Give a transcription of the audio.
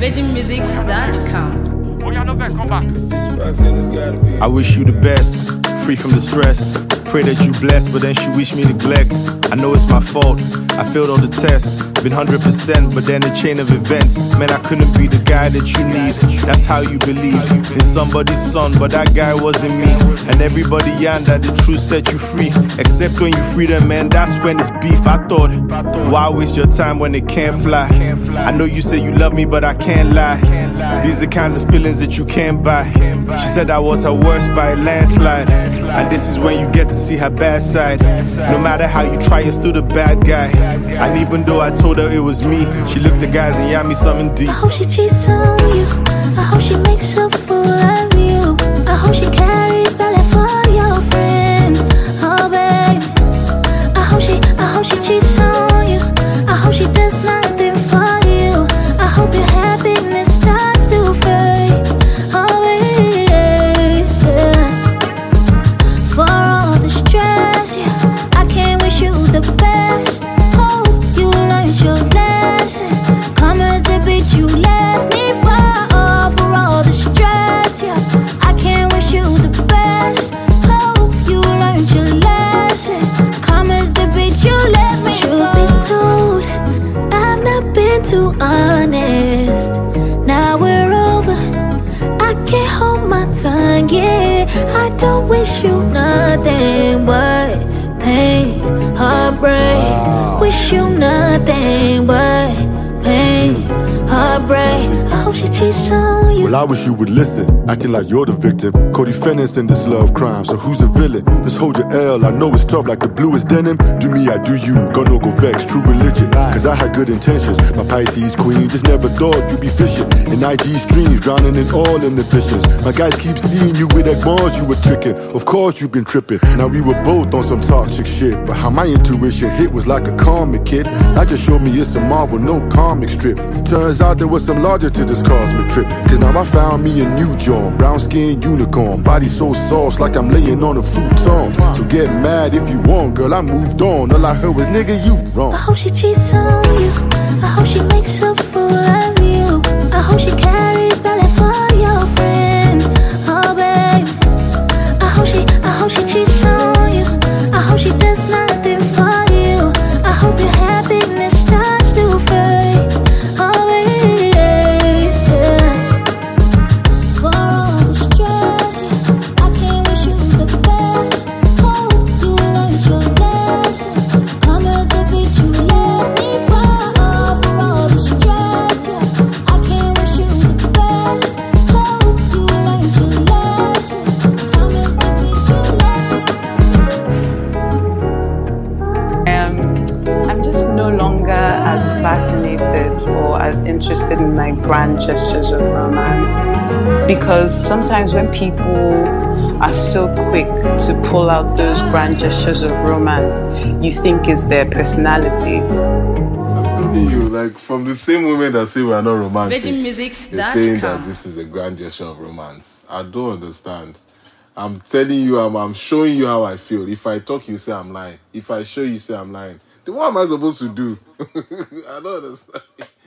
VirginMusics.com. Oh, yeah, no vex, come back. I wish you the best, free from the stress. Pray that you blessed, but then she wish me neglect. I know it's my fault, I failed all the tests. Been 100%, but then a chain of events. Man, I couldn't be the guy that you need. That's how you believe in somebody's son, but that guy wasn't me. And everybody yarn that the truth set you free. Except when you free them, man, that's when it's beef. I thought, why waste your time when it can't fly? I know you say you love me, but I can't lie. These are the kinds of feelings that you can't buy. She said I was her worst by a landslide. And this is when you get to see her bad side. No matter how you try, you're still the bad guy. And even though I told her it was me, she looked at guys and yelled me something deep. I hope she cheats on you. I hope she makes a fool of you. I hope she carries belly for your friend. Oh babe, I hope she cheats on you. I hope she does nothing for you. I hope your happiness starts to fade. Oh babe, for all the stress, yeah, I can't wish you the best. Hope you learned your lesson. Come as the bitch you left me for all the stress, yeah, I can't wish you the best. Hope you learned your lesson. Come as the bitch you left me for. You've been told I've not been too honest. Now we're over, I can't hold my tongue, yeah. I don't wish you nothing but pain, heartbreak. Wish you nothing but pain, heartbreak. I hope she cheats on you. Well, I wish you would listen, acting like you're the victim. Co-defendants in this love crime, so who's the villain? Just hold your L, I know it's tough like the bluest denim. Do me, I do you, go no go vex, true religion. Cause I had good intentions, my Pisces queen. Just never thought you'd be fishing in IG streams, drowning in all inhibitions. My guys keep seeing you with egg you were tricking. Of course you've been tripping, now we were both on some toxic shit. But how my intuition hit was like a comic kid. I just showed me it's a Marvel, no comic strip. It turns out there was some logic to this cosmic trip. Cause now I found me a new John, brown skin unicorn, body so soft like I'm laying on a futon. So get mad if you want, girl, I moved on. All I heard was nigga, you wrong. I hope she cheats on you. I hope she makes a fool of you. I hope she carries belly for your friend. Oh babe, I hope she cheats on you. I hope she does nothing for you. I hope your happiness starts to fade. Oh babe, for all the stress, yeah, I can't wish you the best. Hope you learned your lesson. Come as the bitch you left me for all the stress, yeah, I can't wish you the best. Hope you learned your lesson. Come as the bitch you left me. I'm just no longer as fascinated or as interested in like grand gestures of romance, because sometimes when people are so quick to pull out those grand gestures of romance, you think it's their personality. I'm telling you, like from the same moment I say we are not romantic, VirginMusics.com. you're saying that this is a grand gesture of romance. I don't understand. I'm telling you, I'm showing you how I feel. If I talk, you say I'm lying. If I show you, say I'm lying. Then what am I supposed to do? I don't understand.